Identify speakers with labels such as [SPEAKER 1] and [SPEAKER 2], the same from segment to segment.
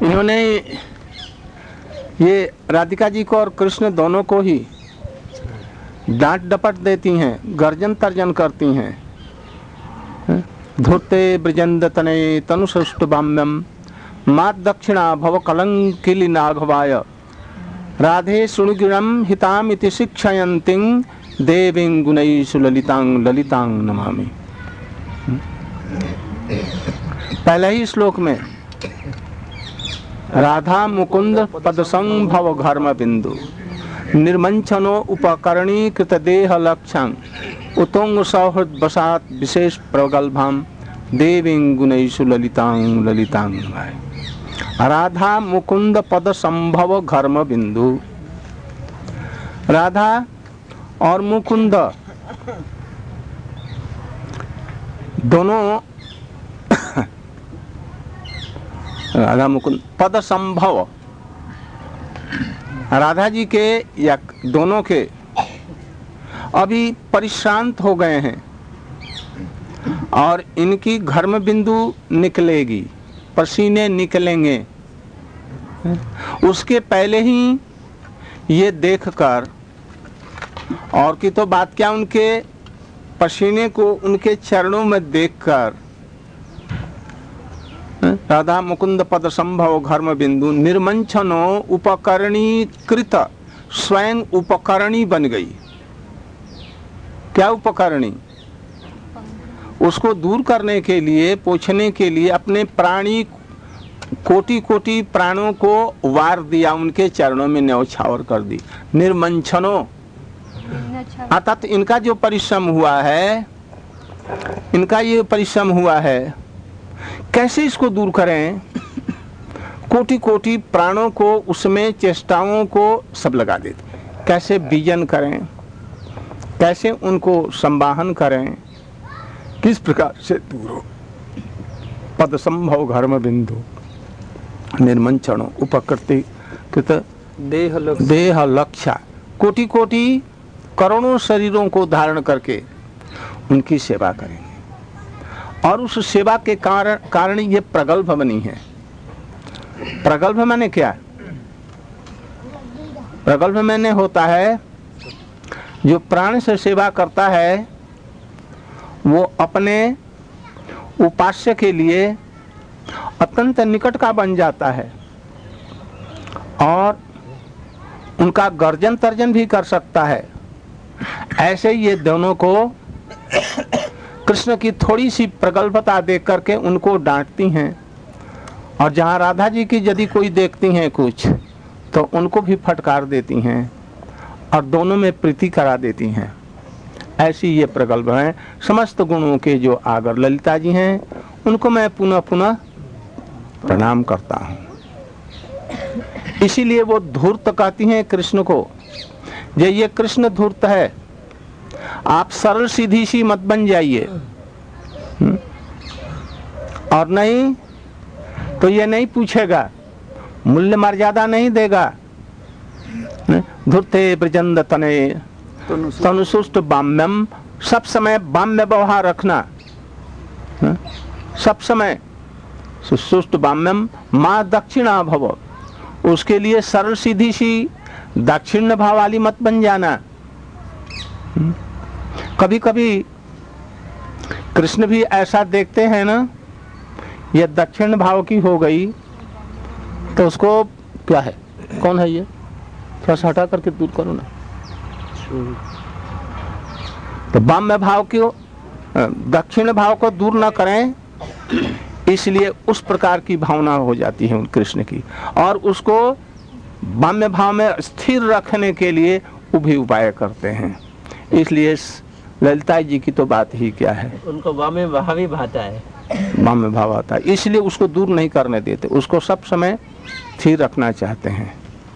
[SPEAKER 1] इन्होंने ये राधिका जी को और कृष्ण दोनों को ही डांट डपट देती हैं, गर्जन तर्जन करती हैं। धूर्ते ब्रजंद तनये तनुसुष्टुभाम्यम मात दक्षिणा भव कलंकिली नाघवाय राधे सुनिगुणम हिताम इति शिक्षयन्तिं देवीं गुणैषु ललितांग ललितांग नमामि। पहले ही श्लोक में राधा मुकुंद पदसंभव घर्म बिंदु निर्मंचनो उपकरणी कृत देह लक्षण उतुंग सौहृद बसात विशेष प्रगल्भाम देवीं गुणैषु ललितांग ललितांग नमामि। राधा मुकुंद पद संभव घर्म बिंदु, राधा और मुकुंद दोनों राधा मुकुंद पद संभव, राधा जी के या दोनों के अभी परिश्रांत हो गए हैं और इनकी घर्म बिंदु निकलेगी, पसीने निकलेंगे। उसके पहले ही ये देखकर, और की तो बात क्या, उनके पसीने को उनके चरणों में देखकर राधा मुकुंद पद संभव घर्म बिंदु निर्मंचनो उपकरणी कृत, स्वयं उपकरणी बन गई। क्या उपकरणी? उसको दूर करने के लिए, पोछने के लिए अपने प्राणी कोटि कोटि प्राणों को वार दिया, उनके चरणों में न्यौछावर कर दी। निर्मंचनो अर्थात इनका जो परिश्रम हुआ है, इनका ये परिश्रम हुआ है, कैसे इसको दूर करें? कोटि कोटि प्राणों को उसमें चेष्टाओं को सब लगा देते। कैसे बीजन करें, कैसे उनको संवाहन करें, किस प्रकार से दूर हो। पद संभव घर्म बिंदु निर्मंचनो उपकृति कृत देह लक्षा, कोटि कोटि करोड़ों शरीरों को धारण करके उनकी सेवा करेंगे। और उस सेवा के कारण ये प्रगल्भ बनी है। प्रगल्भ माने क्या? प्रगल्भ माने होता है जो प्राण से सेवा करता है वो अपने उपास्य के लिए अत्यंत निकट का बन जाता है और उनका गर्जन तर्जन भी कर सकता है। ऐसे ये दोनों को कृष्ण की थोड़ी सी प्रगल्भता देख करके उनको डांटती हैं, और जहाँ राधा जी की यदि कोई देखती हैं कुछ तो उनको भी फटकार देती हैं और दोनों में प्रीति करा देती हैं। ऐसी ये प्रगल्भ हैं। समस्त गुणों के जो आगर ललिता जी हैं उनको मैं पुनः पुनः प्रणाम करता हूँ। इसीलिए वो धूर्त कहती हैं कृष्ण को, ये कृष्ण धूर्त है, आप सरल सीधी सी मत बन जाइए, और नहीं तो ये नहीं पूछेगा, मूल्य मर्यादा नहीं देगा। धूर्ते ब्रजंद तने तनुसुष्ट बाम्यम, सब समय बाम्य व्यवहार रखना, सब समय सुष्ट बाम्यम माँ दक्षिणा भव, उसके लिए सरल सीधी सी दक्षिण भाव वाली मत बन जाना। कभी कभी कृष्ण भी ऐसा देखते हैं ना, ये दक्षिण भाव की हो गई तो उसको क्या है, कौन है ये, थोड़ा सा हटा करके दूर करो ना। तो बाम्य भाव को, दक्षिण भाव को दूर ना करें, इसलिए उस प्रकार की भावना हो जाती है कृष्ण की, और उसको बाम्य भाव में स्थिर रखने के लिए वो भी उपाय करते हैं। इसलिए ललिता जी की तो बात ही क्या है,
[SPEAKER 2] उनको वामे भाव ही भाता है,
[SPEAKER 1] वामे भाव आता है, इसलिए उसको दूर नहीं करने देते, उसको सब समय स्थिर रखना चाहते हैं।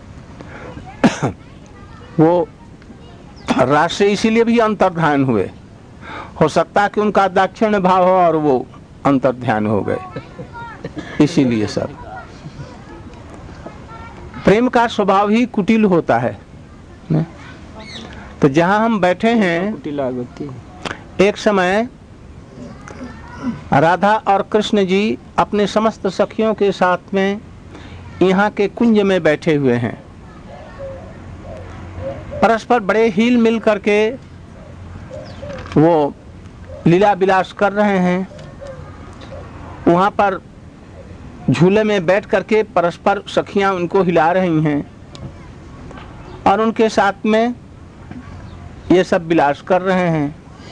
[SPEAKER 1] वो रास से इसीलिए भी अंतर्ध्यान हुए, हो सकता है कि उनका दक्षिण भाव हो और वो अंतर्ध्यान हो गए, इसीलिए सब। प्रेम का स्वभाव ही कुटिल होता है। तो जहां हम बैठे हैं, एक समय राधा और कृष्ण जी अपने समस्त सखियों के साथ में यहाँ के कुंज में बैठे हुए हैं, परस्पर बड़े हिल मिल करके वो लीला विलास कर रहे हैं। वहाँ पर झूले में बैठ करके परस्पर सखियां उनको हिला रही हैं और उनके साथ में ये सब विलास कर रहे हैं।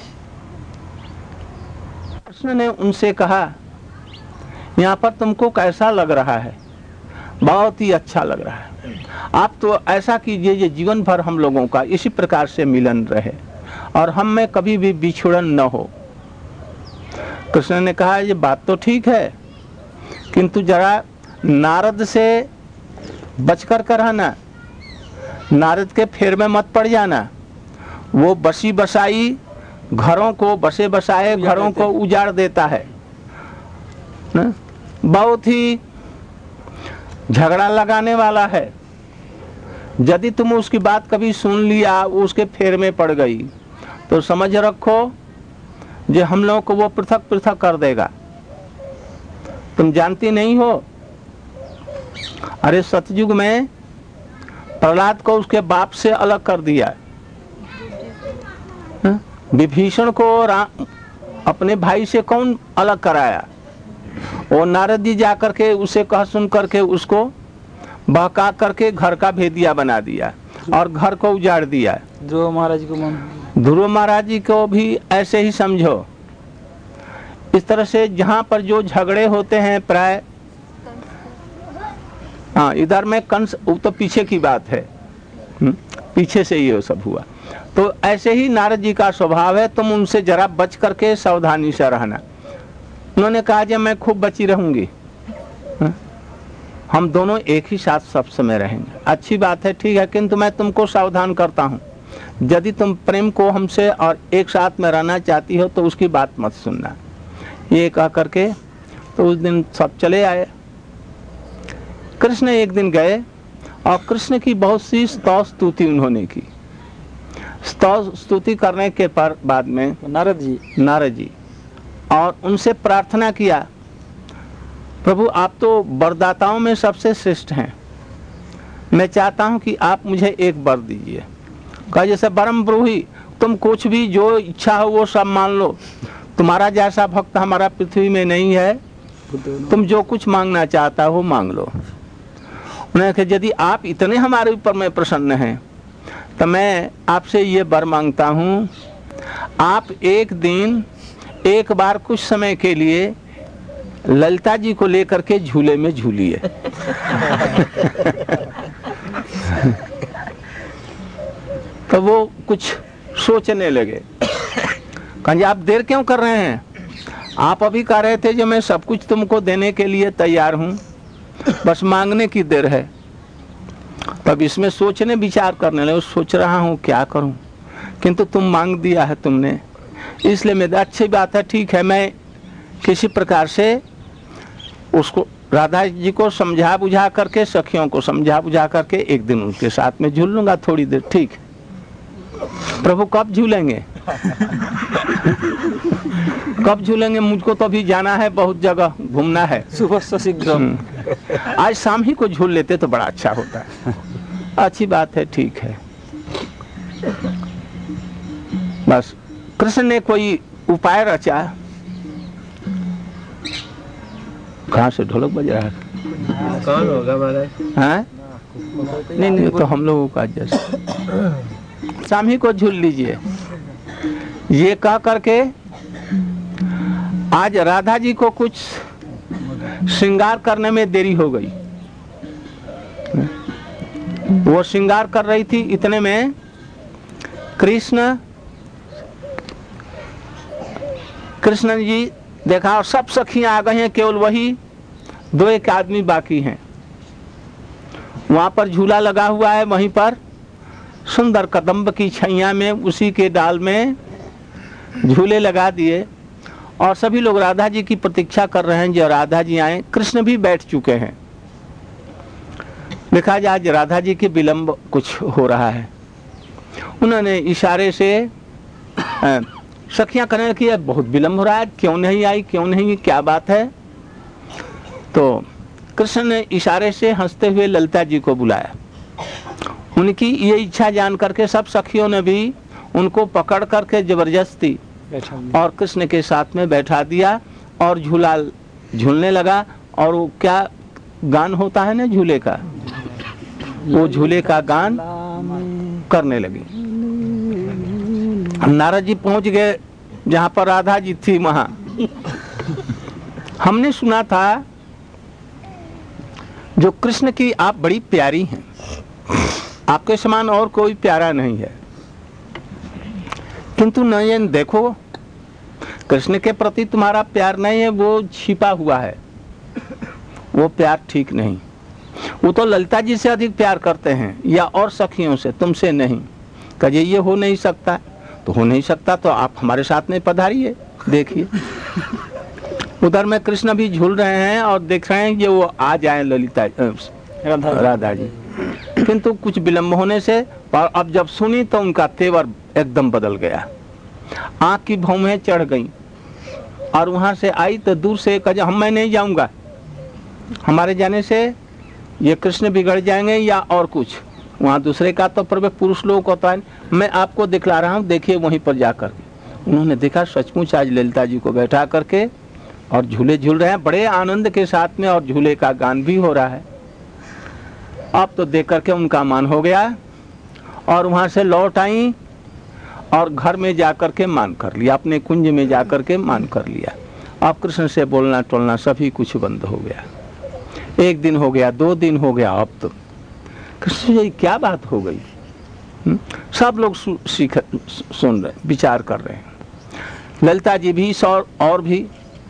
[SPEAKER 1] कृष्ण ने उनसे कहा, यहाँ पर तुमको कैसा लग रहा है? बहुत ही अच्छा लग रहा है। आप तो ऐसा कीजिए ये जीवन भर हम लोगों का इसी प्रकार से मिलन रहे और हम में कभी भी बिछुड़न न हो। कृष्ण ने कहा, ये बात तो ठीक है, किंतु जरा नारद से बचकर कर रहना, नारद के फेर में मत पड़ जाना। वो बसी बसाई घरों को, बसे बसाए घरों को उजाड़ देता है न? बहुत ही झगड़ा लगाने वाला है। यदि तुम उसकी बात कभी सुन लिया, उसके फेर में पड़ गई, तो समझ रखो जो हम लोगों को वो पृथक पृथक कर देगा। तुम जानती नहीं हो, अरे सतयुग में प्रहलाद को उसके बाप से अलग कर दिया। विभीषण को अपने भाई से कौन अलग कराया? और नारद जी जाकर के उसे कह सुन करके उसको बहका करके घर का भेदिया बना दिया और घर को उजाड़ दिया।
[SPEAKER 3] ध्रुव
[SPEAKER 1] महाराज जी को भी ऐसे ही समझो। इस तरह से जहाँ पर जो झगड़े होते हैं प्राय, हाँ इधर में कंस, वो तो पीछे की बात है, पीछे से ये सब हुआ। तो ऐसे ही नारद जी का स्वभाव है, तुम उनसे जरा बच करके सावधानी से रहना। उन्होंने कहा कि मैं खूब बची रहूंगी, हम दोनों एक ही साथ सब समय रहेंगे। अच्छी बात है, ठीक है, किंतु मैं तुमको सावधान करता हूँ, यदि तुम प्रेम को हमसे और एक साथ में रहना चाहती हो तो उसकी बात मत सुनना। ये कह करके तो उस दिन सब चले आए। कृष्ण एक दिन गए और कृष्ण की बहुत सी स्तुति उन्होंने की। स्तुति करने के बाद में नारद जी और उनसे प्रार्थना किया, प्रभु आप तो वरदाताओं में सबसे श्रेष्ठ हैं, मैं चाहता हूं कि आप मुझे एक वर दीजिए। कहा जैसे परम ब्रूही, तुम कुछ भी जो इच्छा हो वो सब मान लो, तुम्हारा जैसा भक्त हमारा पृथ्वी में नहीं है, तुम जो कुछ मांगना चाहता हो मांग लो। उन्होंने कहा यदि आप इतने हमारे ऊपर में प्रसन्न हैं तो मैं आपसे ये वर मांगता हूँ, आप एक दिन एक बार कुछ समय के लिए ललिता जी को लेकर के झूले में झूलिए। तो वो कुछ सोचने लगे, कहा आप देर क्यों कर रहे हैं? आप अभी कह रहे थे जो मैं सब कुछ तुमको देने के लिए तैयार हूँ, बस मांगने की देर है। तब इसमें सोचने विचार करने लगे, सोच रहा हूँ क्या करूँ, किंतु तुम मांग दिया है तुमने, इसलिए मेरी अच्छी बात है, ठीक है, मैं किसी प्रकार से उसको राधा जी को समझा बुझा करके, सखियों को समझा बुझा करके एक दिन उनके साथ में झूल लूंगा थोड़ी देर। ठीक, प्रभु कब झूलेंगे? कब झूलेंगे? मुझको तो अभी जाना है, बहुत जगह घूमना है,
[SPEAKER 3] सुबह से शीघ्र।
[SPEAKER 1] आज शाम ही को झूल लेते तो बड़ा अच्छा होता है। अच्छी बात है, ठीक है। बस कृष्ण ने कोई उपाय रचा। कहाँ से ढोलक बज रहा है?
[SPEAKER 2] कौन होगा महाराज?
[SPEAKER 1] हाँ? नहीं तो हम लोगों का जैसे शाम ही को झूल लीजिए। ये कह करके आज राधा जी को कुछ श्रृंगार करने में देरी हो गई। वो श्रृंगार कर रही थी, इतने में कृष्ण जी देखा और सब सखियां आ गई हैं, केवल वही दो एक आदमी बाकी हैं। वहां पर झूला लगा हुआ है, वहीं पर सुंदर कदम्ब की छैया में उसी के डाल में झूले लगा दिए और सभी लोग राधा जी की प्रतीक्षा कर रहे हैं जो राधा जी आए। कृष्ण भी बैठ चुके हैं। देखा जाए आज राधा जी के विलंब कुछ हो रहा है। उन्होंने इशारे से सखियां कहने की बहुत विलंब हो रहा है, क्यों नहीं आई, क्यों नहीं, क्या बात है? तो कृष्ण ने इशारे से हंसते हुए ललिता जी को बुलाया। उनकी ये इच्छा जान करके सब सखियों ने भी उनको पकड़ करके जबरदस्ती और कृष्ण के साथ में बैठा दिया और झूला झूलने लगा। और वो क्या गान होता है ना झूले का, वो झूले का गान करने लगी। नारद जी पहुंच गए जहां पर राधा जी थी वहां। हमने सुना था जो कृष्ण की आप बड़ी प्यारी हैं, आपके समान और कोई प्यारा नहीं है, किंतु नयन देखो कृष्ण के प्रति तुम्हारा प्यार नहीं है, वो छिपा हुआ है, वो प्यार ठीक नहीं। वो तो ललिता जी से अधिक प्यार करते हैं या और सखियों से, तुमसे नहीं। कहिए ये हो नहीं सकता, तो हो नहीं सकता तो आप हमारे साथ में पधारिए, देखिए। उधर में कृष्ण भी झूल रहे हैं और देख रहे हैं कि वो आ जाए ललिता राधा जी, किंतु कुछ विलंब होने से और अब जब सुनी तो उनका तेवर एकदम बदल गया। आंख की भौहें चढ़ गई और वहां से आई तो दूर से कहा मैं नहीं जाऊंगा, हमारे जाने से ये कृष्ण बिगड़ जाएंगे या और कुछ। वहाँ दूसरे का तो प्रवेश पुरुष लोग होता है, मैं आपको दिखला रहा हूँ, देखिए वहीं पर जाकर के। उन्होंने देखा सचमुच आज ललिता जी को बैठा करके और झूले झूल रहे हैं बड़े आनंद के साथ में, और झूले का गान भी हो रहा है। अब तो देख करके उनका मान हो गया और वहाँ से लौट आई और घर में जाकर के मान कर लिया, अपने कुंज में जाकर के मान कर लिया। अब कृष्ण से बोलना टोलना सभी कुछ बंद हो गया। एक दिन हो गया, 2 दिन हो गया, अब तो कृष्ण जी क्या बात हो गई। सब लोग सुन रहे, विचार कर रहे हैं। ललिता जी भी और भी।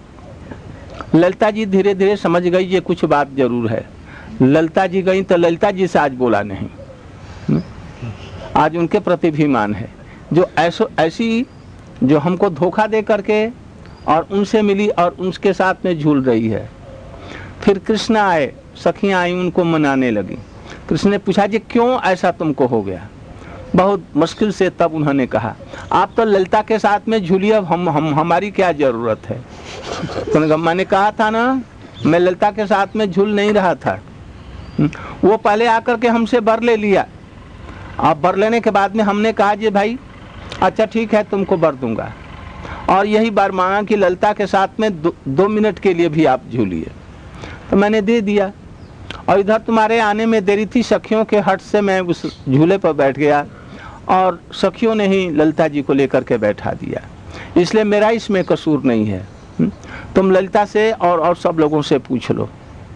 [SPEAKER 1] ललिता जी धीरे धीरे समझ गई ये कुछ बात जरूर है। ललिता जी गई तो ललिता जी से आज बोला नहीं, आज उनके प्रति भी मान है। जो ऐसी जो हमको धोखा दे करके और उनसे मिली और उनके साथ में झूल रही है। फिर कृष्ण आए, सखियां आई, उनको मनाने लगी। कृष्ण ने पूछा जी क्यों ऐसा तुमको हो गया। बहुत मुश्किल से तब उन्होंने कहा आप तो ललिता के साथ में झूलिए, अब हमारी क्या जरूरत है। तो मैंने कहा था ना मैं ललिता के साथ में झूल नहीं रहा था, वो पहले आकर के हमसे बर ले लिया। अब बर लेने के बाद में हमने कहा जी भाई अच्छा ठीक है तुमको बर दूंगा, और यही बार मांगा कि ललिता के साथ में 2 मिनट के लिए भी आप झूलिए, तो मैंने दे दिया। और इधर तुम्हारे आने में देरी थी, सखियों के हट से मैं उस झूले पर बैठ गया और सखियों ने ही ललिता जी को लेकर के बैठा दिया, इसलिए मेरा इसमें कसूर नहीं है। तुम ललिता से और सब लोगों से पूछ लो।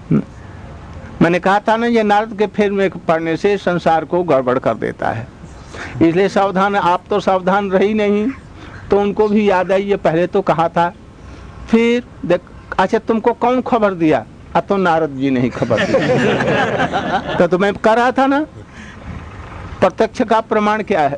[SPEAKER 1] मैंने कहा था ना ये नारद के फेर में पड़ने से संसार को गड़बड़ कर देता है, इसलिए सावधान। आप तो सावधान रही नहीं, तो उनको भी याद आई ये पहले तो कहा था। फिर देख अच्छा तुमको कौन खबर दिया, तो नारद जी ने ही खबर दी। तो मैं कह रहा था ना प्रत्यक्ष का प्रमाण क्या है।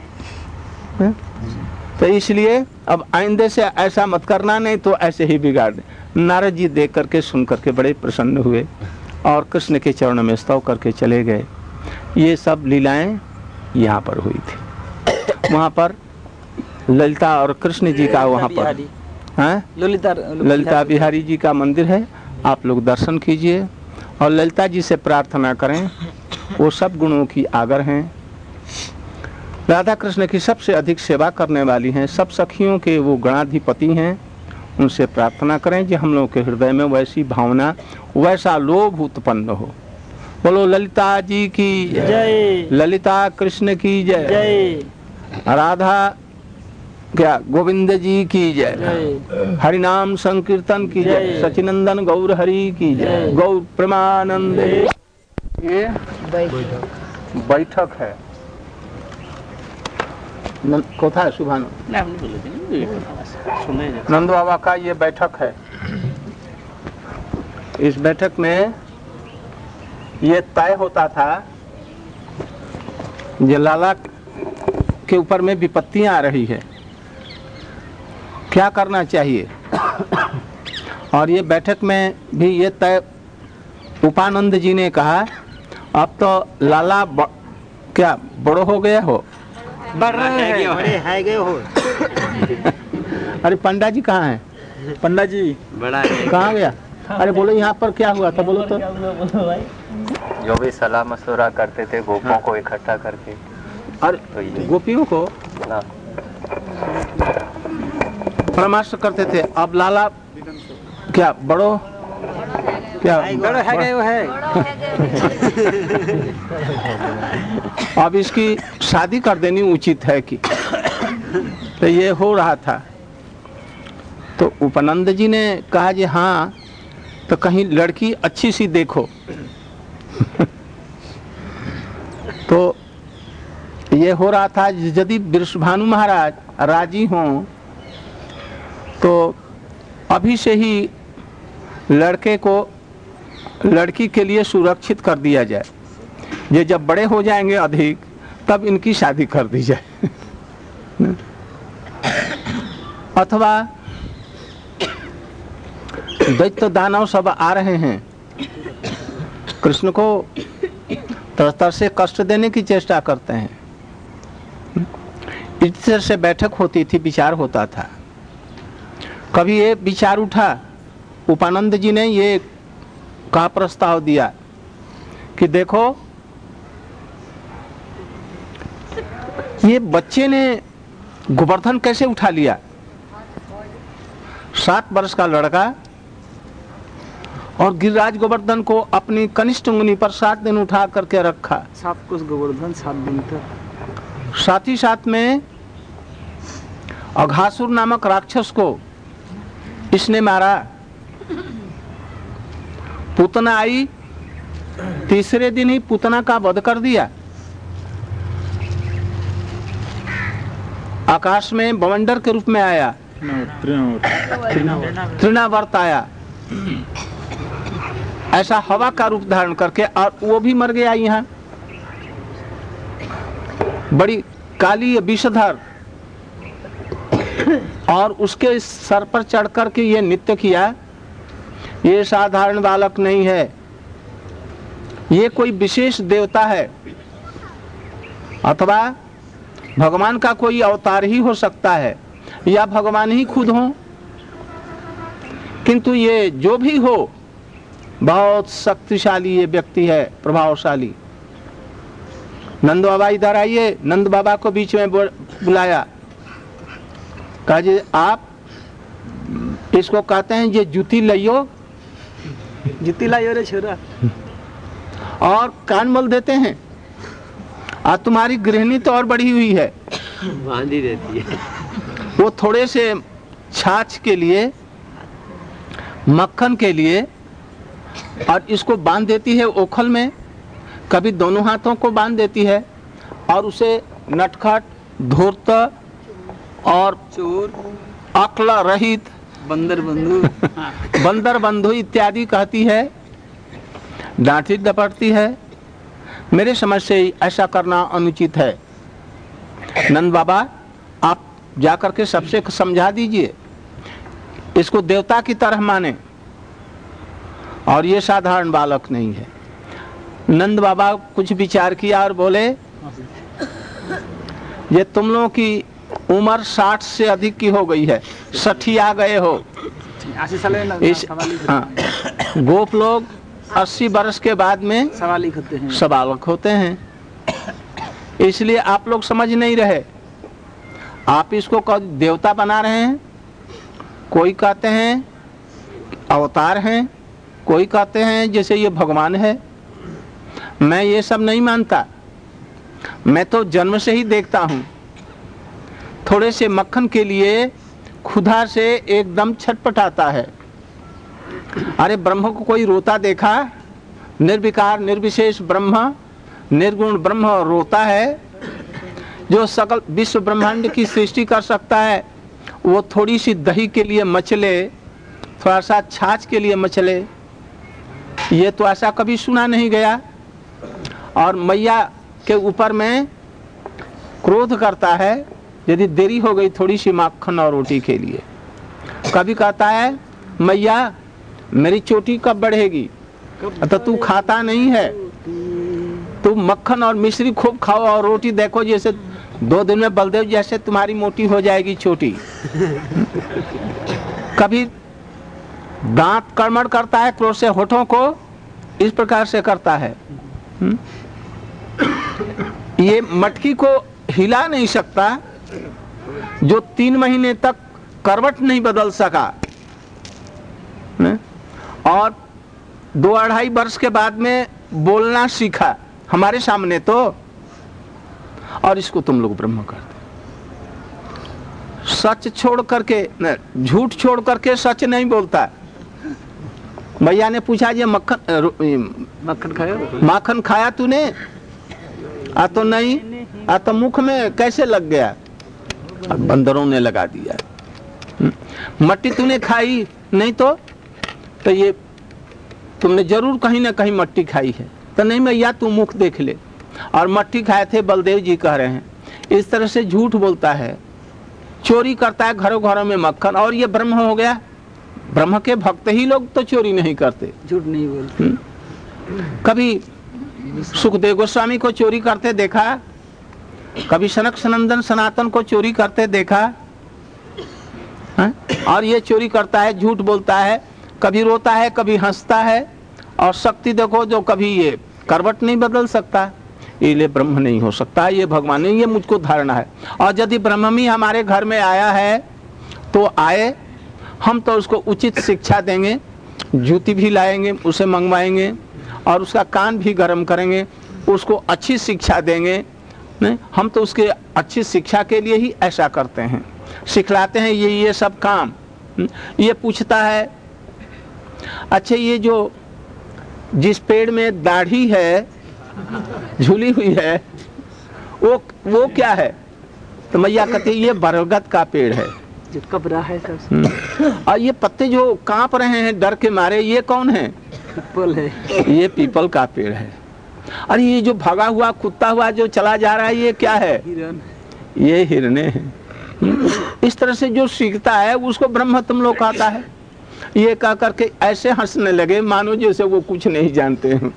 [SPEAKER 1] तो इसलिए अब आइंदे से ऐसा मत करना, नहीं तो ऐसे ही बिगाड़ दे। नारद जी देख करके सुन करके बड़े प्रसन्न हुए और कृष्ण के चरणों में स्तव करके चले गए। ये सब लीलाएं यहाँ पर हुई थी। वहाँ पर ललिता और कृष्ण जी का वहाँ पर ललिता बिहारी जी का मंदिर है, आप लोग दर्शन कीजिए और ललिता जी से प्रार्थना करें, वो सब गुणों की आगर हैं। राधा कृष्ण की सबसे अधिक सेवा करने वाली हैं, सब सखियों के वो गणाधिपति हैं। उनसे प्रार्थना करें कि हम लोगों के हृदय में वैसी भावना, वैसा लोभ उत्पन्न हो। बोलो ललिता जी की जय, ललिता कृष्ण की जय, राधा क्या गोविंद जी की जय, हरिनाम संकीर्तन की जय, सचिनंदन गौर हरि की जय, गौर प्रेमानंद। ये बैठक है कोथा सुभान नंद बाबा का, ये बैठक है। इस बैठक में ये तय होता था ये लाला के ऊपर में विपत्तियां आ रही है, क्या करना चाहिए। और ये बैठक में भी ये तय उपानंद जी ने कहा अब तो लाला क्या बड़ो हो गया हो,
[SPEAKER 3] बड़े गए हो।
[SPEAKER 1] अरे पंडा जी कहाँ हैं?
[SPEAKER 3] पंडा जी
[SPEAKER 2] बड़ा है।
[SPEAKER 1] कहाँ गया? अरे बोलो यहाँ पर क्या हुआ था, बोलो तो।
[SPEAKER 2] जो भी सलाह मशवरा करते थे गोपों को इकट्ठा करके,
[SPEAKER 1] और
[SPEAKER 2] तो ये
[SPEAKER 1] गोपियों को
[SPEAKER 2] ना
[SPEAKER 1] परामर्श करते थे। अब लाला क्या बड़ो क्या
[SPEAKER 3] बड़ो है गए वो है।
[SPEAKER 1] अब इसकी शादी कर देनी उचित है कि तो ये हो रहा था। तो उपनंद जी ने कहा जी हाँ, तो कहीं लड़की अच्छी सी देखो। तो ये हो रहा था, यदि वृषभानु महाराज राजी हों तो अभी से ही लड़के को लड़की के लिए सुरक्षित कर दिया जाए। ये जब बड़े हो जाएंगे अधिक तब इनकी शादी कर दी जाए। अथवा दैत्य दानव सब आ रहे हैं, कृष्ण को तरह तरह से कष्ट देने की चेष्टा करते हैं। इस तरह से बैठक होती थी, विचार होता था। कभी ये विचार उठा, उपानंद जी ने ये का प्रस्ताव दिया कि देखो ये बच्चे ने गोवर्धन कैसे उठा लिया। 7 वर्ष का लड़का और गिरिराज गोवर्धन को अपनी कनिष्ठ उंगली पर 7 दिन उठा करके रखा।
[SPEAKER 3] 7 कोस गोवर्धन 7 दिन तक।
[SPEAKER 1] साथ ही साथ में अघासुर नामक राक्षस को इसने मारा। पूतना आई, तीसरे दिन ही पूतना का वध कर दिया। आकाश में बवंडर के रूप में आया, तृणावर्त आया, ऐसा हवा का रूप धारण करके, और वो भी मर गया। यहाँ बड़ी काली विषधर, और उसके सर पर चढ़ करके ये नृत्य किया। ये साधारण बालक नहीं है, ये कोई विशेष देवता है, अथवा भगवान का कोई अवतार ही हो सकता है, या भगवान ही खुद हो। किंतु ये जो भी हो, बहुत शक्तिशाली ये व्यक्ति है, प्रभावशाली। नंद बाबा इधर आइए। नंद बाबा को बीच में बुलाया, कहा जी आप इसको कहते हैं ये जूती लियो,
[SPEAKER 3] जितनी लाइयो रे छोरा,
[SPEAKER 1] और कान मल देते हैं। आज तुम्हारी गृहिणी तो और बढ़ी हुई है,
[SPEAKER 2] बांधी रहती है।
[SPEAKER 1] वो थोड़े से छाछ के लिए, मक्खन के लिए, और इसको बांध देती है ओखल में, कभी दोनों हाथों को बांध देती है, और उसे नटखट, धूर्त और
[SPEAKER 3] चोर,
[SPEAKER 1] अक्ल रहित,
[SPEAKER 3] बंदर बंधु,
[SPEAKER 1] बंदर बंधु इत्यादि कहती है, डांटती डपटती है। मेरे समझ से ऐसा करना अनुचित है। नंद बाबा आप जाकर के सबसे समझा दीजिए, इसको देवता की तरह माने, और ये साधारण बालक नहीं है। नंद बाबा कुछ विचार किया और बोले, ये तुम लोगों की उम्र 60 से अधिक की हो गई है, 60 आ गए हो। गोप लोग 80 वर्ष के बाद में सबालक होते हैं, इसलिए आप लोग समझ नहीं रहे। आप इसको देवता बना रहे हैं, कोई कहते हैं अवतार हैं, कोई कहते हैं जैसे ये भगवान है। मैं ये सब नहीं मानता। मैं तो जन्म से ही देखता हूँ, थोड़े से मक्खन के लिए खुदा से एकदम छटपटाता है। अरे ब्रह्म को कोई रोता देखा? निर्विकार निर्विशेष ब्रह्म, निर्गुण ब्रह्म रोता है। जो सकल विश्व ब्रह्मांड की सृष्टि कर सकता है, वो थोड़ी सी दही के लिए मचले, थोड़ा सा छाछ के लिए मचले, ये तो ऐसा कभी सुना नहीं गया। और मैया के ऊपर में क्रोध करता है यदि देरी हो गई थोड़ी सी मक्खन और रोटी के लिए। कभी कहता है मैया मेरी चोटी कब बढ़ेगी, तो तू खाता नहीं है, तू मक्खन और मिश्री खूब खाओ और रोटी देखो, जैसे 2 दिन में बलदेव जैसे तुम्हारी मोटी हो जाएगी चोटी। कभी दांत कर्मण करता है, क्रोध से होठों को इस प्रकार से करता है। ये मटकी को हिला नहीं सकता जो 3 महीने तक करवट नहीं बदल सका, और 2-2.5 वर्ष के बाद में बोलना सीखा हमारे सामने तो, और इसको तुम लोग ब्रह्म करते। सच छोड़ करके, झूठ छोड़ करके सच नहीं बोलता। भैया ने पूछा ये माखन खाया तूने? आ तो नहीं, आ तो मुख में कैसे लग गया? बंदरों ने लगा दिया। मट्टी तूने खाई? नहीं तो ये तुमने जरूर कहीं ना कहीं मट्टी खाई है। तो नहीं भैया तू मुख देख ले। और मट्टी खाए थे, बलदेव जी कह रहे हैं। इस तरह से झूठ बोलता है, चोरी करता है घरों घरों में मक्खन, और ये ब्रह्म हो गया। ब्रह्म के भक्त ही लोग तो चोरी नहीं करते,
[SPEAKER 3] झूठ नहीं बोलते।
[SPEAKER 1] कभी सुखदेव गोस्वामी को चोरी करते देखा, कभी सनक सनंदन सनातन को चोरी करते देखा है? और ये चोरी करता है, झूठ बोलता है, कभी रोता है, कभी हंसता है, और शक्ति देखो जो कभी ये करवट नहीं बदल सकता। ये ब्रह्म नहीं हो सकता, ये भगवान नहीं, ये मुझको धारणा है। और यदि ब्रह्म ही हमारे घर में आया है तो आए, हम तो उसको उचित शिक्षा देंगे, जूती भी लाएंगे, उसे मंगवाएंगे, और उसका कान भी गर्म करेंगे, उसको अच्छी शिक्षा देंगे। नहीं, हम तो उसके अच्छी शिक्षा के लिए ही ऐसा करते हैं, सिखलाते हैं ये सब काम। ये पूछता है, अच्छा ये जो जिस पेड़ में दाढ़ी है झूली हुई है वो क्या है? तो मैया कहती है ये बरगद का पेड़ है
[SPEAKER 3] जो कब रहा है सबसे।
[SPEAKER 1] और ये पत्ते जो कांप रहे हैं डर के मारे, ये कौन है?
[SPEAKER 3] पीपल है।
[SPEAKER 1] ये पीपल का पेड़ है। अरे ये जो भागा हुआ कुत्ता हुआ जो चला जा रहा है, ये क्या है?
[SPEAKER 3] हिरन।
[SPEAKER 1] ये हिरने हैं। इस तरह से जो सीखता है उसको ब्रह्म तुम लोग कहता है। ये कह करके ऐसे हंसने लगे मानो जैसे वो कुछ नहीं जानते हैं।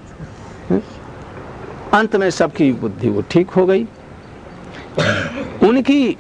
[SPEAKER 1] अंत में सबकी बुद्धि वो ठीक हो गई। उनकी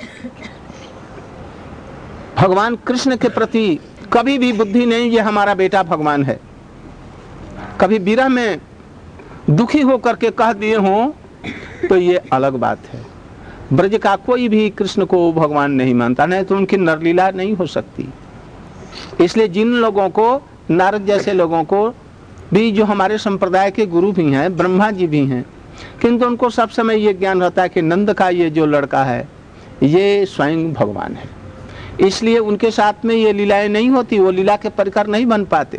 [SPEAKER 1] भगवान कृष्ण के प्रति कभी भी बुद्धि नहीं ये हमारा बेटा भगवान है। कभी विरह में दुखी होकर के कह दिए हों तो ये अलग बात है। ब्रज का कोई भी कृष्ण को भगवान नहीं मानता, नहीं तो उनकी नरलीला नहीं हो सकती। इसलिए जिन लोगों को, नारद जैसे लोगों को भी, जो हमारे संप्रदाय के गुरु भी हैं, ब्रह्मा जी भी हैं, किंतु उनको सब समय ये ज्ञान रहता है कि नंद का ये जो लड़का है ये स्वयं भगवान है। इसलिए उनके साथ में ये लीलाएं नहीं होती, वो लीला के परिकर नहीं बन पाते।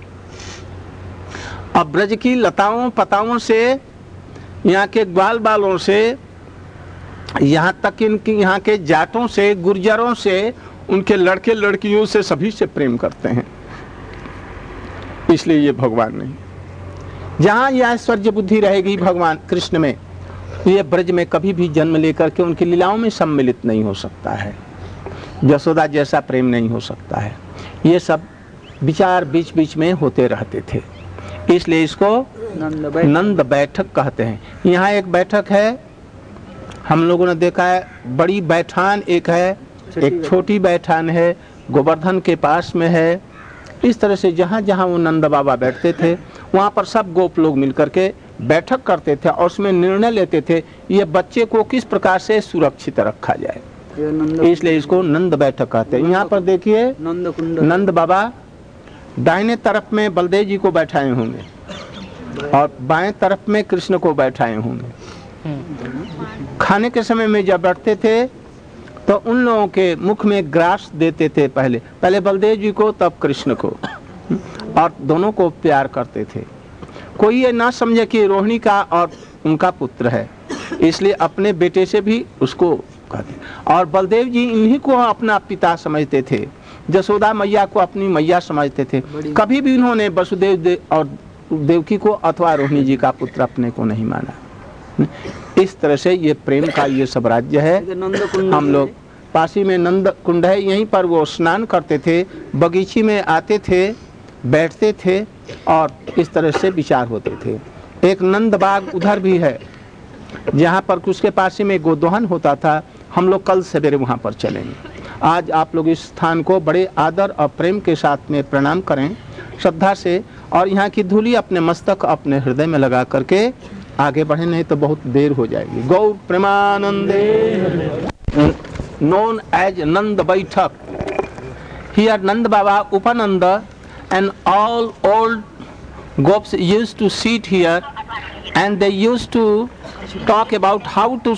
[SPEAKER 1] अब ब्रज की लताओं पताओं से, यहाँ के ग्वाल बालों से, यहाँ तक इनकी यहाँ के जाटों से, गुर्जरों से, उनके लड़के लड़कियों से, सभी से प्रेम करते हैं। इसलिए ये भगवान नहीं। जहाँ यह ऐश्वर्य बुद्धि रहेगी भगवान कृष्ण में, ये ब्रज में कभी भी जन्म लेकर के उनकी लीलाओं में सम्मिलित नहीं हो सकता है। यशोदा जैसा प्रेम नहीं हो सकता है। ये सब विचार बीच बीच में होते रहते थे। इसलिए इसको नंद बैठक कहते हैं। यहाँ एक बैठक है, हम लोगों ने देखा है, बड़ी बैठान एक है, एक छोटी बैठान है, गोवर्धन के पास में है। इस तरह से जहाँ जहाँ वो नंद बाबा बैठते थे वहाँ पर सब गोप लोग मिलकर के बैठक करते थे और उसमें निर्णय लेते थे ये बच्चे को किस प्रकार से सुरक्षित रखा जाए। इसलिए इसको नंद बैठक कहते हैं। यहाँ पर देखिए नंद बाबा दाहिने तरफ में बलदेव जी को बैठाए होंगे और बाएं तरफ में कृष्ण को बैठाए होंगे। खाने के समय में जब बैठते थे तो उन लोगों के मुख में ग्रास देते थे, पहले बलदेव जी को तब कृष्ण को, और दोनों को प्यार करते थे। कोई ये ना समझे कि रोहिणी का और उनका पुत्र है, इसलिए अपने बेटे से भी उसको कहते। और बलदेव जी इन्हीं को अपना पिता समझते थे, जसोदा मैया को अपनी मैया समझते थे। कभी भी उन्होंने वसुदेव और देवकी को अथवा रोहिणी जी का पुत्र अपने को नहीं माना। इस तरह से ये प्रेम का ये सब राज्य है। हम लोग पासी में नंद कुंड है, यहीं पर वो स्नान करते थे, बगीची में आते थे, बैठते थे और इस तरह से विचार होते थे। एक नंद बाग उधर भी है जहाँ पर उसके पास में गोदोहन होता था। हम लोग कल सवेरे वहाँ पर चलेंगे आज आप लोग इस स्थान को बड़े आदर और प्रेम के साथ में प्रणाम करें, श्रद्धा से, और यहाँ की धूली अपने मस्तक अपने हृदय में लगा करके आगे बढ़े, नहीं तो बहुत देर हो जाएगी। गौर प्रेमानंदे, known as Nand Baitak. Here Nand Baba, Upananda and all old gops used to sit here, and they used to talk about how to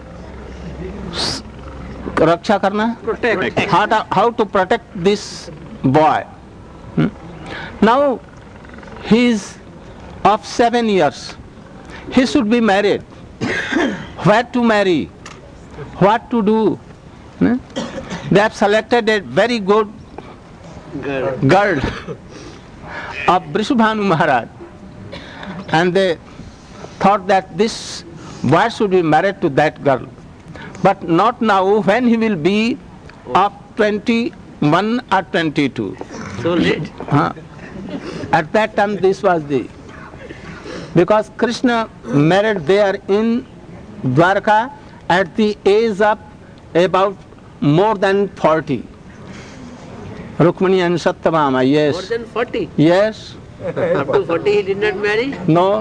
[SPEAKER 1] raksha karna,
[SPEAKER 3] Protect.
[SPEAKER 1] how to protect this boy. Now he is of 7 years. He should be married. Where to marry? What to do? They have selected a very good girl of Brishabhanu Maharaj, and they thought that this boy should be married to that girl. But not now, when he will be of 21 or 22.
[SPEAKER 3] So late.
[SPEAKER 1] At that time this was the, because Krishna married there in Dwarka at the age of about more than 40. Rukmini and Satyabhama, yes.
[SPEAKER 3] More than 40.
[SPEAKER 1] Yes.
[SPEAKER 3] Up to 40 he did not marry.
[SPEAKER 1] No.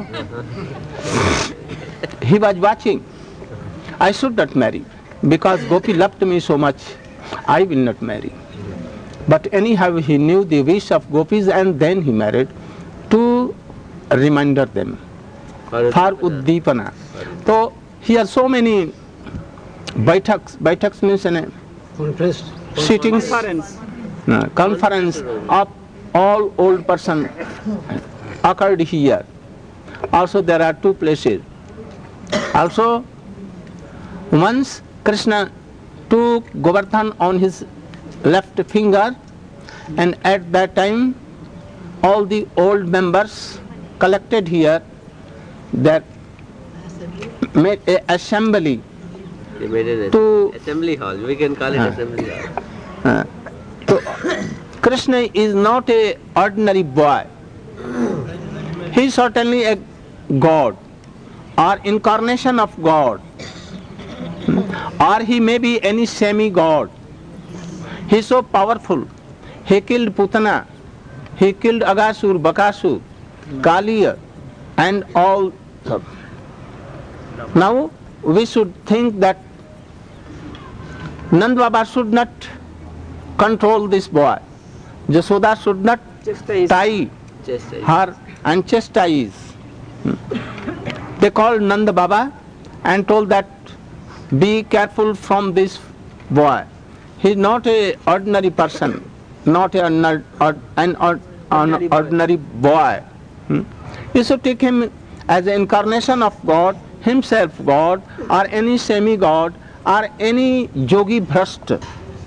[SPEAKER 1] He was watching. I should not marry because Gopi loved me so much. I will not marry. But anyhow he knew the wish of Gopis, and then he married to reminder them for Uddipana. So here are so many baitaks means sittings, conference of all old person occurred here. Also there are 2 places. Also once Krishna took Govardhan on his left finger, and at that time all the old members collected here, that made a assembly.
[SPEAKER 3] They made an
[SPEAKER 1] To-
[SPEAKER 3] assembly hall. We can call it assembly hall.
[SPEAKER 1] So Krishna is not a ordinary boy. He is certainly a God or incarnation of God, or he may be any semi-God. He is so powerful. He killed Putana, he killed Agasur, Bakasur, Kaliya, and all. Now we should think that Nand Baba should not control this boy. Jasoda should not tie her and chastise. They called Nand Baba and told that be careful from this boy. He is not an ordinary person, not an ordinary boy. You should take him as an incarnation of God, himself God, or any semi-God, or any yogi bhrashta.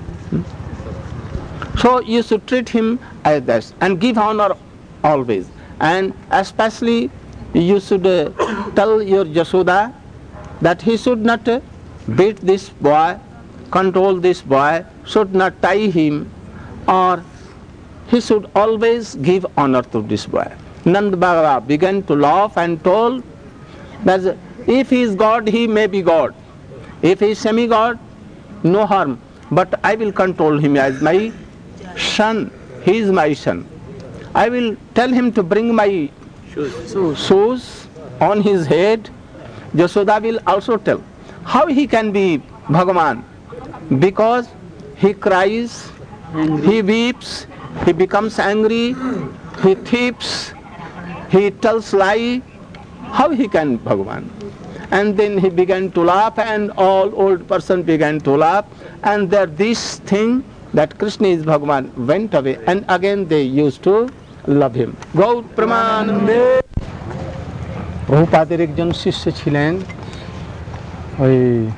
[SPEAKER 1] So you should treat him as this and give honor always. And especially you should tell your Jasoda that he should not beat this boy, control this boy, should not tie him, or he should always give honor to this boy. Nand Baba began to laugh and told that if he is God, he may be God. If he is semi-God, no harm. But I will control him as my son. He is my son. I will tell him to bring my shoes on his head. Jasoda will also tell. How he can be Bhagavan? Because he cries, he weeps, he becomes angry, he thieves, he tells lie. How he can Bhagavan? And then he began to laugh, and all old person began to laugh, and that this thing that Krishna is Bhagavan went away, and again they used to love him. Gaur Pramanande. প্রভুপাদের একজন শিষ্য ছিলেন ওই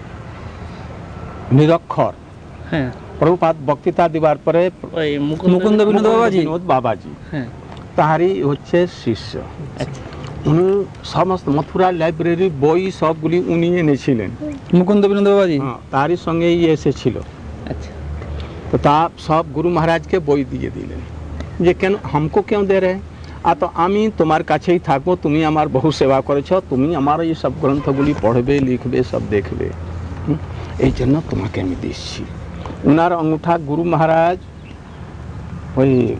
[SPEAKER 1] নিরক্ষর।
[SPEAKER 4] হ্যাঁ,
[SPEAKER 1] প্রভুপাদ বক্তৃতা দেওয়ার পরে
[SPEAKER 4] ওই মুকুন্দ বিনোদ বাবাজি।
[SPEAKER 1] বিনোদ বাবাজি
[SPEAKER 4] হ্যাঁ,
[SPEAKER 1] তাহারই হচ্ছে শিষ্য।
[SPEAKER 4] আচ্ছা।
[SPEAKER 1] উনি সমস্ত মথুরা লাইব্রেরি বই সবগুলি উনি এনেছিলেন।
[SPEAKER 4] মুকুন্দ বিনোদ বাবাজি।
[SPEAKER 1] তারই সঙ্গেই এসেছিল।
[SPEAKER 4] আচ্ছা।
[SPEAKER 1] তো তা সব গুরু মহারাজকে বই দিয়ে দিলেন যে কেন हमको क्यों दे रहे? তো আমি তোমার কাছেই থাকবো, তুমি আমার বহু সেবা করেছ, তুমি আমার এই সব গ্রন্থগুলি পড়বে, লিখবে, সব দেখবে, এই জন্য তোমাকে আমি দিচ্ছি। उनार अंगूठा गुरु महाराज वही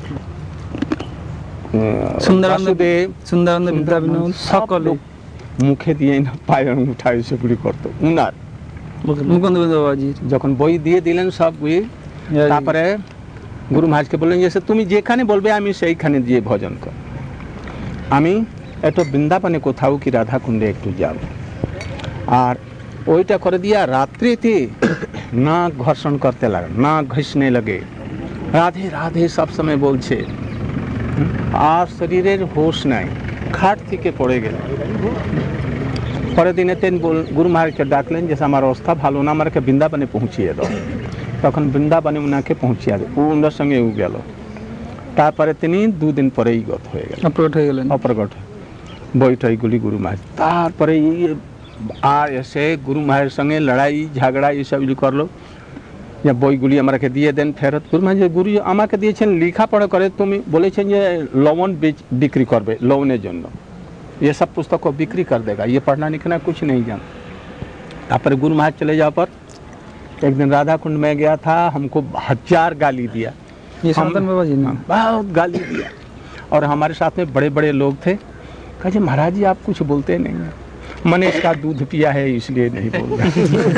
[SPEAKER 4] सुंदरानंद सुंदरानंद विद्या विनोद सकले
[SPEAKER 1] মুখে দিয়ে না পায়ের আঙুঠা এসে গুলি করতো উনার
[SPEAKER 4] মুকুন্দ বিনোদ বাবাজি
[SPEAKER 1] যখন বই দিয়ে দিলেন সব বই তারপরে গুরু মহারাজকে বললেন যে তুমি যেখানে বলবে আমি সেইখানে দিয়ে ভজন কর আমি একটু বৃন্দাবনে কোথাও কি রাধা কুণ্ডে একটু যাব আর ওইটা করে দিয়া রাত্রিতে না ঘর্ষণ করতে লাগে না ঘষনে লাগে রাধে রাধে সব সময় বলছে আর শরীরের হোশ নাই খাট থেকে পড়ে গেল পরের দিনে তেন গুরু মহারাজকে ডাকলেন যে আমার অবস্থা ভালো না আমাকে বৃন্দাবনে পৌঁছিয়ে দাও তখন বৃন্দাবনে ওনাকে পৌঁছিয়ে দেয় ওনার সঙ্গে ও গেল তারপরে তিনি দুদিন পরেই গত হয়ে গেলেন
[SPEAKER 4] অপ্রগট হয়ে গেলেন
[SPEAKER 1] অপ্রগট বইটাইগুলি গুরু মহারাজ তারপরে আর এসে গুরু মহারাজের সঙ্গে লড়াই ঝগড়া এইসব করলো যে বইগুলি আমাকে দিয়ে দেন ফেরত গুরু মহারাজ গুরু আমাকে দিয়েছেন লেখাপড়া করে তুমি বলেছেন যে লবণ বিক্রি করবে লবণের জন্য ये सब पुस्तक को बिक्री कर देगा ये पढ़ना लिखना कुछ नहीं जान पर गुरु महाराज चले जाओ पर एक दिन राधा कुंड में गया था हमको 1000 गाली दिया
[SPEAKER 4] ये सनातन बाबा जी ने
[SPEAKER 1] बहुत गाली दिया और हमारे साथ में बड़े बड़े लोग थे कहे महाराज जी आप कुछ बोलते नहीं हैं मैंने इसका दूध पिया है इसलिए नहीं बोल रहा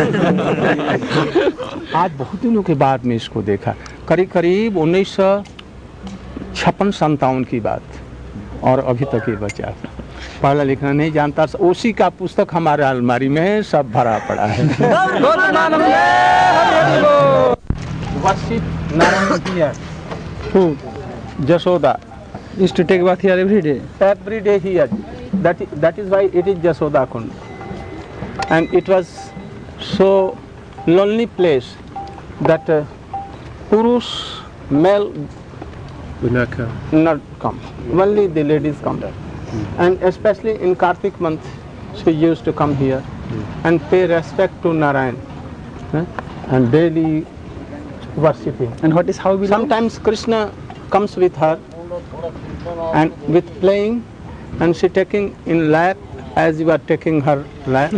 [SPEAKER 1] आज बहुत दिनों के बाद में इसको देखा करीब करीब 1956-57 की बात और अभी तक ये बचा पढ़ना लिखना नहीं जानता उसी का पुस्तक हमारे अलमारी में सब भरा पड़ा है Jashoda
[SPEAKER 4] used to take bath here every day
[SPEAKER 1] here that is why it is Jashoda Kund and it was so lonely place that Purush male not come only the ladies come there and especially in Kartik month she used to come here and pay respect to Narayan and daily worshipping
[SPEAKER 4] and what is how we
[SPEAKER 1] sometimes Krishna comes with her and with playing and she taking in lap as you are taking her lap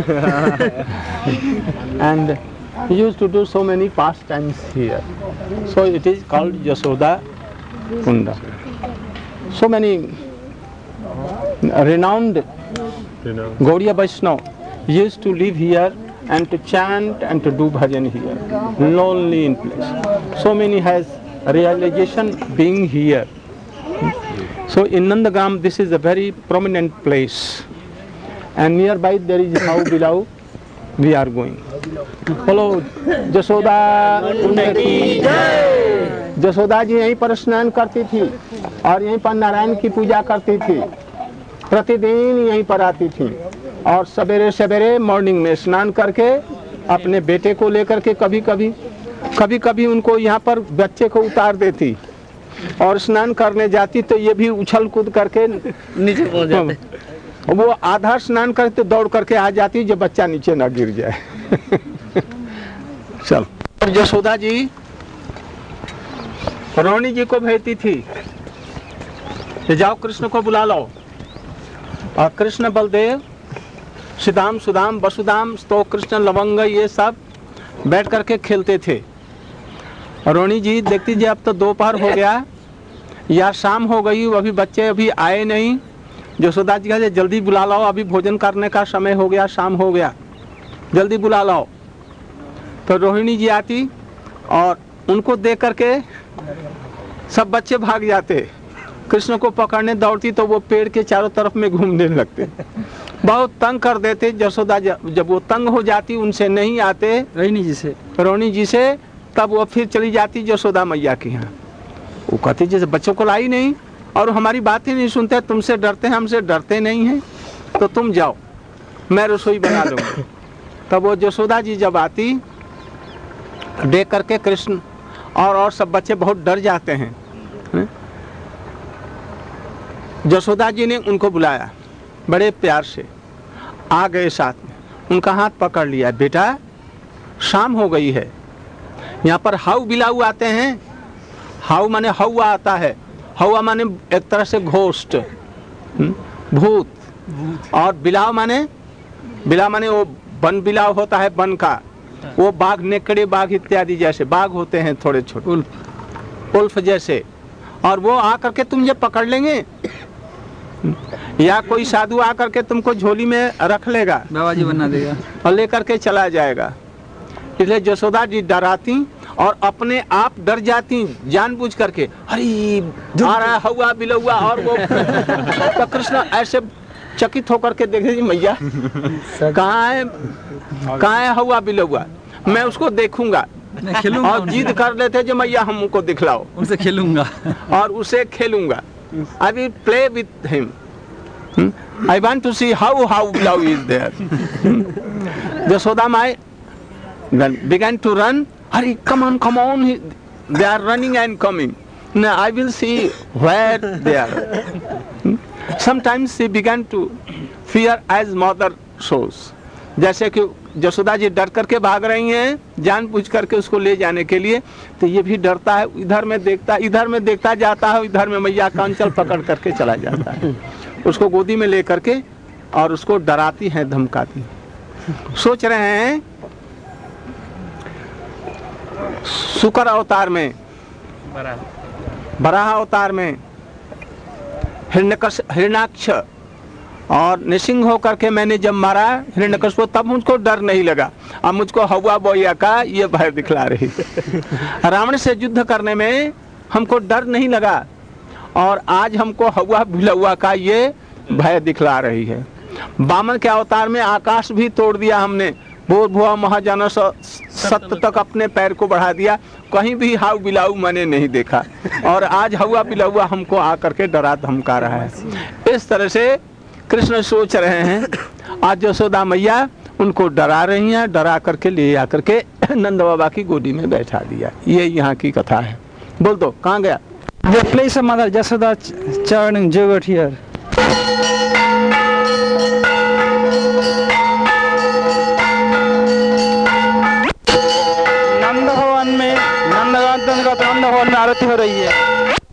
[SPEAKER 1] and he used to do so many pastimes here so it is called Jashoda Kunda so many renowned Gaudiya Vaishnava used to live here and to chant and to do bhajan here, lonely in place. So many has realization being here. So in Nandagram this is a very prominent place and nearby there is how below we are going. Hello, Jashoda Kundaki Jai. Jashoda जी यहीं पर स्नान करती थी और यहीं पर नारायण की पूजा करती थी प्रतिदिन यहीं पर आती थी और सवेरे सवेरे मॉर्निंग में स्नान करके अपने बेटे को लेकर के कभी कभी उनको यहाँ पर बच्चे को उतार देती और स्नान करने जाती तो ये भी उछल कूद करके
[SPEAKER 3] नीचे पहुंच जाते
[SPEAKER 1] वो आधा स्नान करते दौड़ करके आ जाती जो बच्चा नीचे ना गिर जाए चल यशोदा जी रोहिणी जी को भेजती थी कि जाओ कृष्ण को बुला लो और कृष्ण बलदेव सिदाम सुदाम वसुदाम तो कृष्ण लवंग ये सब बैठ करके खेलते थे रोहिणी जी देखती जी अब तो दोपहर हो गया या शाम हो गई अभी बच्चे अभी आए नहीं यशोदा जी कहा जल्दी बुला लाओ अभी भोजन करने का समय हो गया शाम हो गया जल्दी बुला लाओ तो रोहिणी जी आती और उनको देख करके सब बच्चे भाग जाते कृष्ण को पकड़ने दौड़ती तो वो पेड़ के चारों तरफ में घूमने लगते बहुत तंग कर देते यशोदा जब वो तंग हो जाती उनसे नहीं आते रोहिणी जी से तब वो फिर चली जाती यशोदा मैया के यहाँ वो कहती जैसे बच्चों को लाई नहीं और हमारी बातें नहीं सुनते तुमसे डरते हैं हमसे डरते नहीं हैं तो तुम जाओ मैं रसोई बना लूँगी तब वो यशोदा जी जब आती देख करके कृष्ण और सब बच्चे बहुत डर जाते हैं यशोदा जी ने उनको बुलाया बड़े प्यार से आ गए साथ में उनका हाथ पकड़ लिया बेटा शाम हो गई है यहाँ पर हाउ बिलाऊ आते हैं हाउ माने हवा आता है हवा माने एक तरह से घोस्ट भूत और बिलाव माने वो वन बिलाव होता है वन का वो बाघ, नेकड़े बाघ इत्यादि जैसे बाघ होते हैं थोड़े छोटे, उल्फ जैसे, और वो आकर के तुम पकड़ लेंगे, या कोई साधु आकर के तुमको झोली में रख लेगा,
[SPEAKER 4] बाबा जी बना देगा
[SPEAKER 1] और लेकर के चला जाएगा। इसलिए यशोदा जी डराती और अपने आप डर जाती जानबूझ करके, अरे आ रहा हुआ बिलौआ, और वो तो कृष्ण ऐसे चकित होकर के देखे, जी मैया कहाँ है हुआ बिलौआ, मैं उसको देखूंगा, और जिद कर लेते जो मैया हमको दिखलाओ,
[SPEAKER 4] उनसे खेलूंगा
[SPEAKER 1] और उसे खेलूंगा। I will play with him. I want to see how love is there. Yashoda Mai began to run. Hurry, come on. They are running and coming. Now I will see where they are. Sometimes she began to fear as mother shows. जैसे कि यशोदा जी डर करके भाग रही हैं जानबूझ करके उसको ले जाने के लिए, तो ये भी डरता है, इधर में देखता जाता है, इधर में मैया का अंचल पकड़ करके चला जाता है, उसको गोदी में ले करके और उसको डराती हैं, धमकाती। सोच रहे हैं शुक्र अवतार में, बराह अवतार में हिरण्याक्ष और नृसिंह होकर के मैंने जब मारा हिरण्यकश्यप, तब मुझको डर नहीं लगा, अब मुझको हवा बोया का ये भय दिखला रही। रावण से युद्ध करने में हमको डर नहीं लगा, और आज हमको हवा भिलौआ का ये भय दिखला रही है। वामन के अवतार में आकाश भी तोड़ दिया हमने, भूर्भुवः महाजन सत्य तक अपने पैर को बढ़ा दिया, कहीं भी हाउ बिलाऊ मैंने नहीं देखा, और आज हवा बिलौआ हमको आकर के डरा धमका रहा है। इस तरह से कृष्ण सोच रहे हैं, आज यशोदा मैया उनको डरा रही हैं, डरा करके ले आकर के नंद बाबा की गोदी में बैठा दिया। ये यहाँ की कथा है। बोल दो कहाँ गया?
[SPEAKER 4] The place of Mother Yashoda churning yogurt here. नंद भवन में नंद भवन में आरती हो रही है।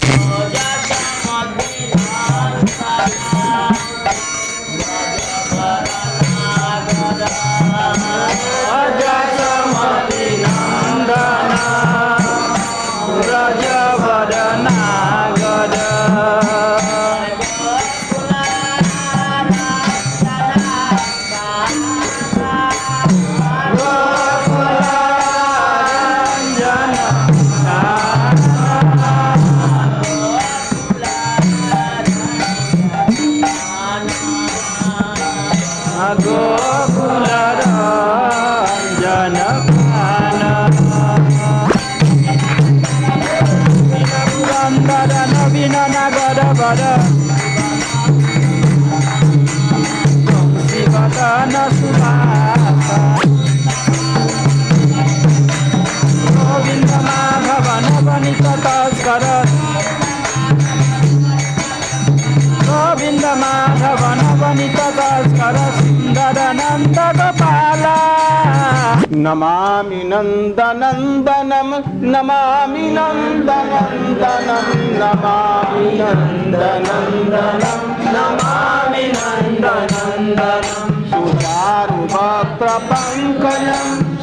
[SPEAKER 4] गोविंद माधव नवनीत कर सुंदर नंद गोपाला।
[SPEAKER 1] नमामि नंदनंदनम नमामि नंदनंदनम नमामि नंदनंदनम नमामि नंदनंदनम सुचारुवक्त्र पंकजम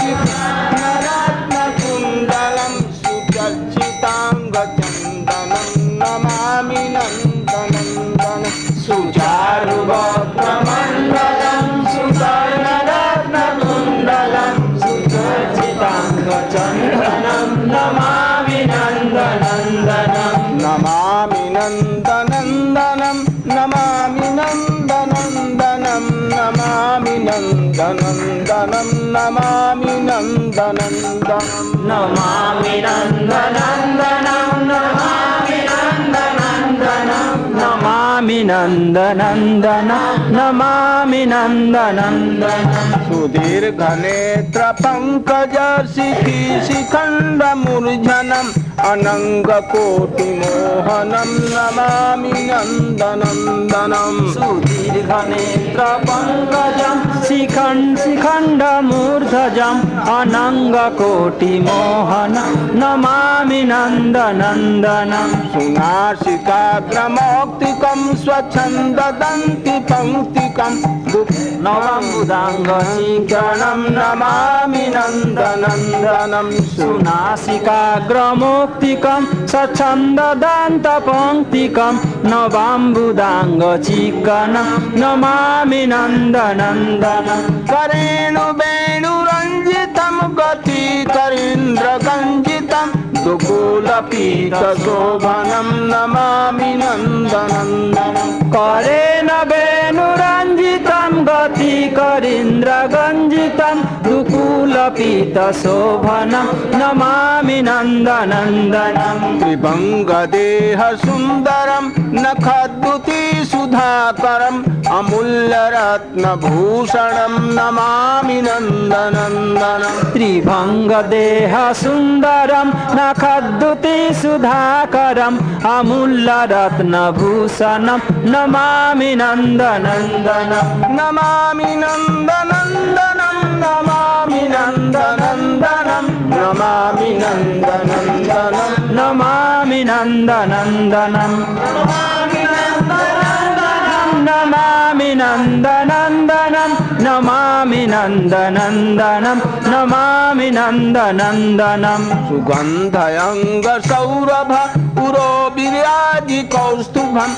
[SPEAKER 1] रत्नकुंडलम सुचर्चितांगचंदनम नमामि नंदनंदनम सुचारुवक्त्र मंडलम सुवर्णरत्नकुंडलम सुचर्चितांगचंदनम नमामि नंदनंदनम नमामि नंदनंदनम नमामि नंदनंदनम नमामि नंदनंदनम नमामि नंदनंदनम नमामि नंदनंदनम नमामि नंदनंदनम नमामि नंदनंदनम नमामि नंदनंदनम सुदीर्घ नेत्र पंकज शिखी शिखंड मूर्धनम अनंग कोटि मोहनम नमामि नंदनंदनम सुदीर्घ नेत्र पंकजम शिखंड मूर्धजम अनंग कोटि मोहन नमामि नंदनंदनम सुनासिकाग्रमौक्तिकं स्वच्छंद दंति पंक्ति कौस्तुभमौक्तिकं नवाम्बुदाङ्गचिकणं नमामि नन्दनन्दनं
[SPEAKER 4] सुनासिकाग्रमौक्तिकं स्वच्छन्ददान्तपङ्क्तिकं नवाम्बुदाङ्गचिकणं नमामि नन्दनन्दनं
[SPEAKER 1] करेणुवेणुरञ्जितं गतिकरीन्द्रगञ्जितं दुकूलपीतशोभनं नमामि नन्दनन्दनं
[SPEAKER 4] करेण वेणुरञ्जितं गतिकरीन्द्रगञ्जितं दुकूलपीतशोभनं नमामि नन्दनन्दनं
[SPEAKER 1] त्रिभङ्गदेहसुन्दरं नखद्युतिसुधाकरम् अमूल्यरत्नभूषणं नमामि नन्दनन्दनं
[SPEAKER 4] त्रिभङ्गदेहसुन्दरं नखद्युतिसुधाकरम् अमूल्यरत्नभूषणं नमामि नन्दनन्दनं
[SPEAKER 1] नमामि नन्दनन्दनं नमामि नन्दनन्दनं नमामि नन्दनन्दनं
[SPEAKER 4] नमामि नन्दनन्दनं नमामि नन्दनन्दनं नमामि नन्दनन्दनं नमामि नन्दनन्दनं
[SPEAKER 1] सुगन्धयङ्गसौरभ पुरो विराजि कौस्तुभं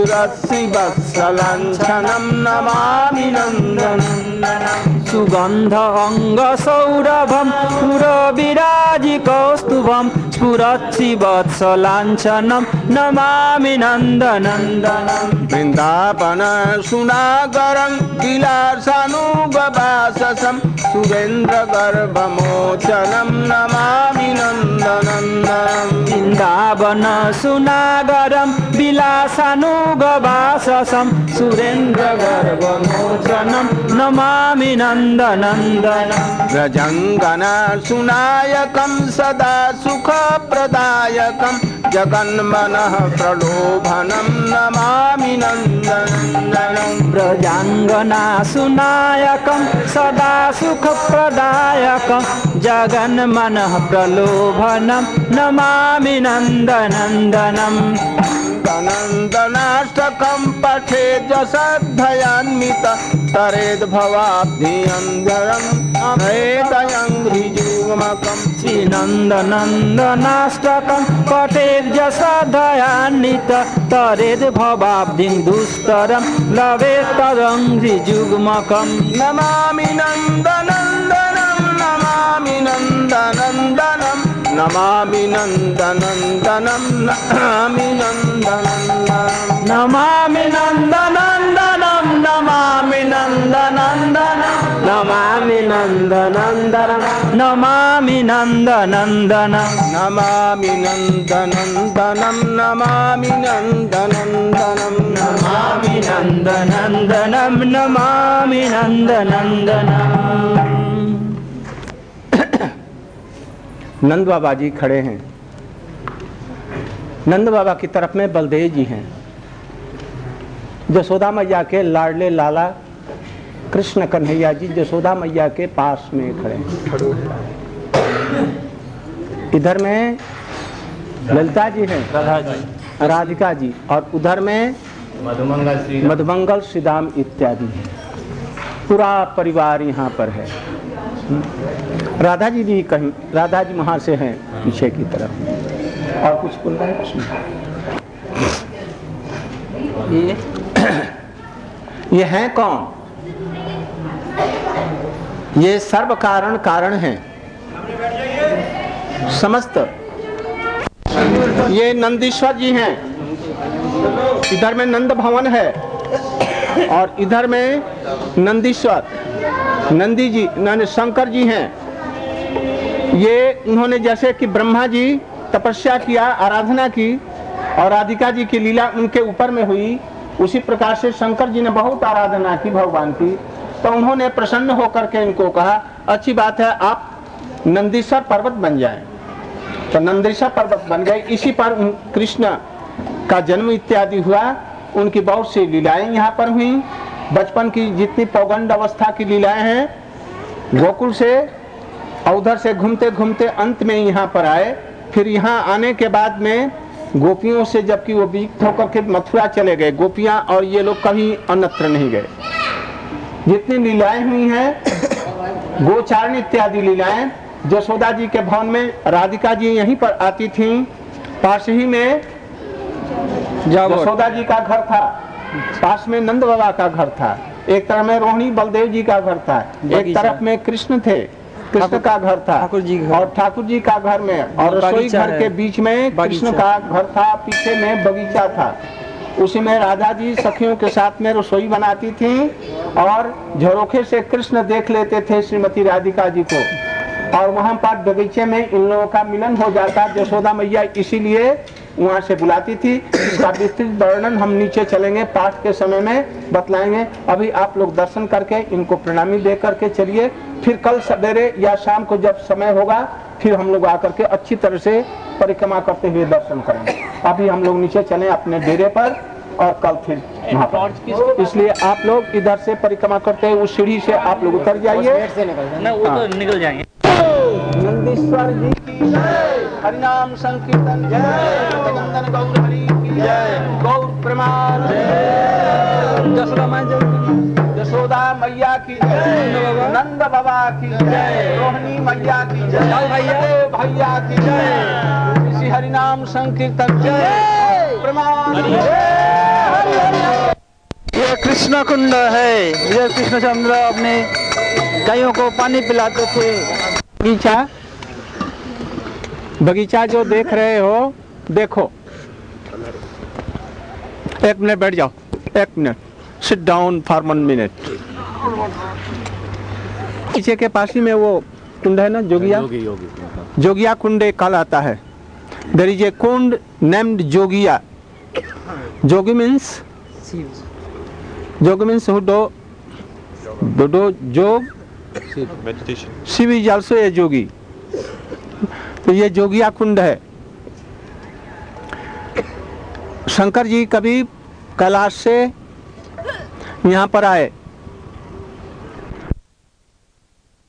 [SPEAKER 1] सुरसिवत्सलाञ्छनं नमामि नन्दनन्दनं
[SPEAKER 4] सुगन्ध अङ्गसौरभं पुरविराजि कौस्तुभं स्फुरत्सिवत्सलाञ्छनं नमामि नन्दनन्दनं
[SPEAKER 1] वृन्दावन सुनागरं विलासानुगवाससं सुरेन्द्रगर्भमोचनं नमामि नन्दनन्दनं
[SPEAKER 4] वृन्दावन सुनागरं विलासानुगवाससं सुरेन्द्रगर्भमोचनं नमामि नन्दनन्दनं
[SPEAKER 1] व्रजङ्गना सुनायकं सदा सुखप्रदायकं जगन्मनः प्रलोभनं नमामि नन्दनन्दनं
[SPEAKER 4] व्रजाङ्गना सुनायकं सदा सुखप्रदायकं जगन्मनः प्रलोभनं नमामि नन्दनन्दनं
[SPEAKER 1] नन्दनाष्टकं पठेत् श्रद्धयान्वित तरेद् भवाब्धियन्धरम् अभेदयङ्घ्रिजुग्मकम्
[SPEAKER 4] श्रीनन्दनन्दनाष्टकं पठेत् श्रद्धयान्वित तरेद् भवाब्धिं दुस्तरं लभेत् तदङ्घ्रिजुग्मकम्
[SPEAKER 1] नमामि नन्दनन्दनं नमामि नन्दनन्दनं नमामि नन्दनन्दनं नमामि नन्दनन्दनं
[SPEAKER 4] नमामि नन्दनन्दनं नमामि नन्दनन्दनं नमामि नन्दनन्दनं नमामि नन्दनन्दनं
[SPEAKER 1] नमामि नन्दनन्दनं नमामि नन्दनन्दनं
[SPEAKER 4] नमामि नन्दनन्दनं नमामि नन्दनन्दनं।
[SPEAKER 1] नंद बाबा जी खड़े हैं। नंद बाबा की तरफ में बलदेव जी हैं। यशोदा मैया के लाडले लाला कृष्ण कन्हैया जी यशोदा मैया के पास में खड़े हैं। इधर में ललिता जी हैं, राधिका जी, और उधर में मधुमंगल श्रीदाम इत्यादि है। पूरा परिवार यहाँ पर है। राधा जी भी कहीं, राधा जी वहाँ से हैं पीछे की तरफ। और कुछ बोल रहा है ये हैं कौन? ये सर्व कारण कारण हैं समस्त। ये नंदीश्वर जी हैं। इधर में नंद भवन है और इधर में नंदीश्वर नंदी जी शंकर जी हैं। ये उन्होंने जैसे कि ब्रह्मा जी तपस्या किया, आराधना की और राधिका जी की लीला उनके ऊपर में हुई, उसी प्रकार से शंकर जी ने बहुत आराधना की भगवान की। तो उन्होंने प्रसन्न होकर के इनको कहा अच्छी बात है, आप नंदीश्वर पर्वत बन जाएं। तो नंदीश्वर पर्वत बन गए। इसी पर कृष्ण का जन्म इत्यादि हुआ। उनकी बहुत सी लीलाएं यहाँ पर हुई। बचपन की जितनी पौगंड अवस्था की लीलाएं हैं, गोकुल से और उधर से घूमते घूमते अंत में यहाँ पर आए। फिर यहाँ आने के बाद में गोपियों से, जबकि वो विमुक्त होकर के मथुरा चले गए, गोपियाँ और ये लोग कभी अन्यत्र नहीं गए। जितनी लीलाएं हुई हैं, गोचारण इत्यादि लीलाएं, यशोदा जी के भवन में राधिका जी यहीं पर आती थीं। पास ही में यशोदा जी का घर था, पास में नंद बाबा का घर था, एक तरफ में रोहिणी बलदेव जी का घर था, एक तरफ में कृष्ण थे, कृष्ण का घर था, और ठाकुर जी का घर में, और रसोई घर के बीच में कृष्ण का घर था, पीछे में बगीचा था। उसी में राधा जी सखियों के साथ में रसोई बनाती थीं और झरोखे से कृष्ण देख लेते थे श्रीमती राधिका जी को, और वहां पर बगीचे में इन लोगों का मिलन हो जाता। यशोदा मैया इसीलिए वहां से बुलाती थी। इसका विस्तृत वर्णन हम नीचे चलेंगे, पाठ के समय में बतलाएंगे। अभी आप लोग दर्शन करके इनको प्रणामी दे करके चलिए, फिर कल सवेरे या शाम को जब समय होगा फिर हम लोग आकर के अच्छी तरह से परिक्रमा करते हुए दर्शन करेंगे। अभी हम लोग नीचे चले अपने डेरे पर और कल फिर वहाँ पर। इसलिए आप लोग इधर से परिक्रमा करते हुए उस सीढ़ी से आप लोग उतर जाइए।
[SPEAKER 4] निकल जाएंगे।
[SPEAKER 1] नंदीश्वर जी की जय, हरिनाम संकीर्तन जय, नंदन गौर हरि की जय, गौर प्रमाण यशोदा मैया की जय, नंद बाबा की जय, रोहिणी मैया की जय, भैया की जय, इसी हरिनाम संकीर्तन जय प्रमाण।
[SPEAKER 4] ये कृष्ण कुंड है, ये कृष्णचंद्र अपने गायों को पानी पिलाते थे।
[SPEAKER 1] बगीचा जो देख रहे हो, देखो, एक मिनट बैठ जाओ, एक minute, sit down for 1 minute. पीछे के पास ही में वो कुंड है ना, जोगिया, जोगिया कुंड कहलाता है। There is a kund named Jogiya. Jogi means who do jog, Shiv is also a jogi. तो ये जोगिया कुंड है। शंकर जी कभी कैलाश से यहाँ पर आए